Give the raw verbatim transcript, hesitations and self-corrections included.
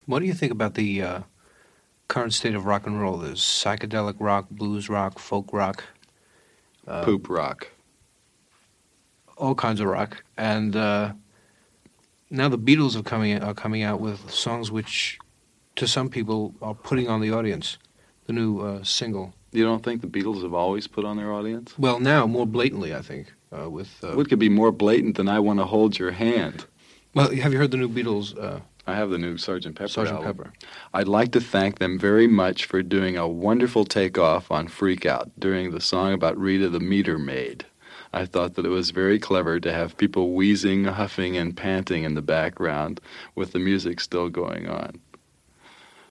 What do you think about the uh, current state of rock and roll? There's psychedelic rock, blues rock, folk rock, uh, Poop rock. all kinds of rock, and uh, now the Beatles are coming are coming out with songs which, to some people, are putting on the audience. The new uh, single. You don't think the Beatles have always put on their audience? Well, now more blatantly, I think. Uh, with uh, What could be more blatant than "I Want to Hold Your Hand"? well, have you heard the new Beatles? Uh, I have the new Sergeant Pepper Sergeant album. Pepper. I'd like to thank them very much for doing a wonderful takeoff on Freak Out during the song about Rita the Meter Maid. I thought that it was very clever to have people wheezing, huffing, and panting in the background with the music still going on.